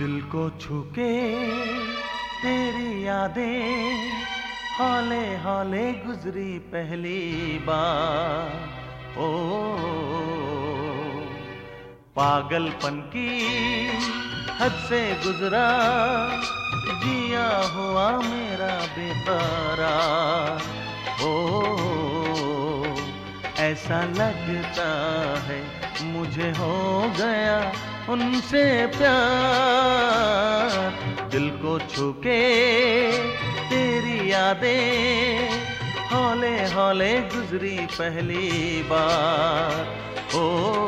दिल को छू के तेरी यादें हौले हौले गुजरी पहली बार। ओ पागलपन की हद से गुजरा, जिया हुआ मेरा बेकरार। ओ ऐसा लगता है मुझे हो गया उनसे प्यार। दिल को छू के तेरी यादें हौले हौले गुजरी पहली बार। ओ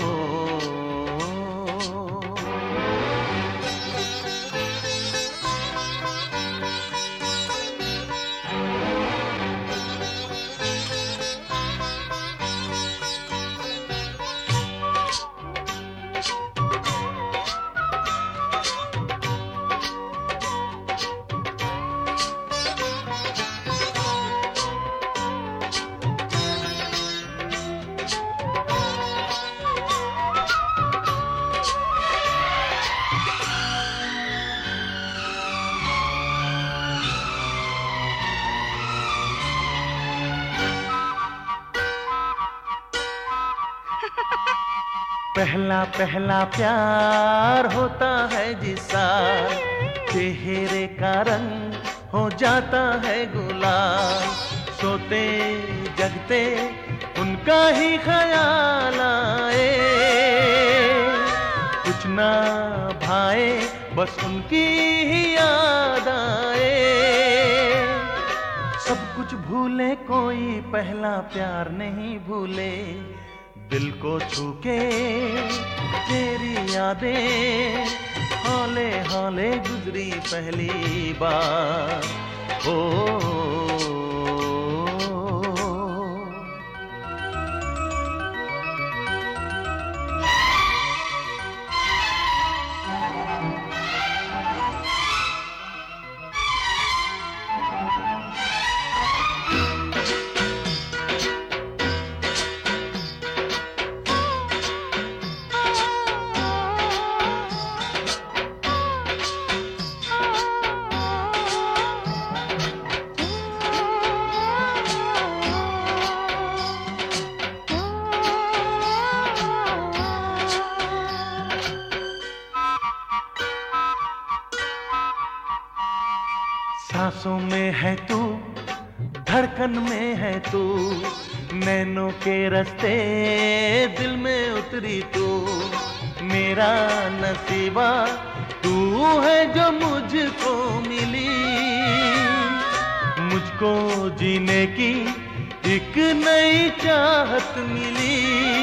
पहला पहला प्यार होता है जिसका चेहरे का रंग हो जाता है गुलाल। सोते जगते उनका ही ख्याल आए, कुछ ना भाए बस उनकी ही याद आए। सब कुछ भूले कोई पहला प्यार नहीं भूले। दिल को छू के तेरी यादें हौले हौले गुजरी पहली बार। ओ सांसों में है तू, धड़कन में है तू, नैनों के रास्ते दिल में उतरी तू। मेरा नसीबा तू है जो मुझको मिली, मुझको जीने की एक नई चाहत मिली।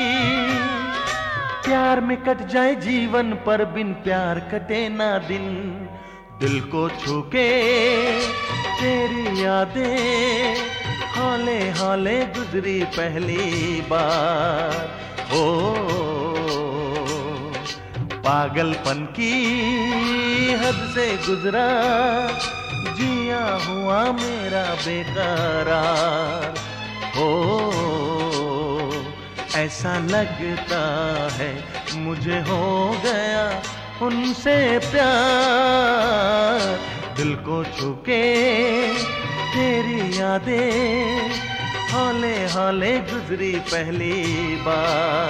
प्यार में कट जाए जीवन पर बिन प्यार कटे ना दिन। दिल को छू के तेरी यादें हौले हौले गुजरी पहली बार। ओ पागलपन की हद से गुजरा, जिया हुआ मेरा बेकरार। ओ ऐसा लगता है मुझे हो गया उनसे प्यार। दिल को छू के तेरी यादें हौले हौले गुजरी पहली बार।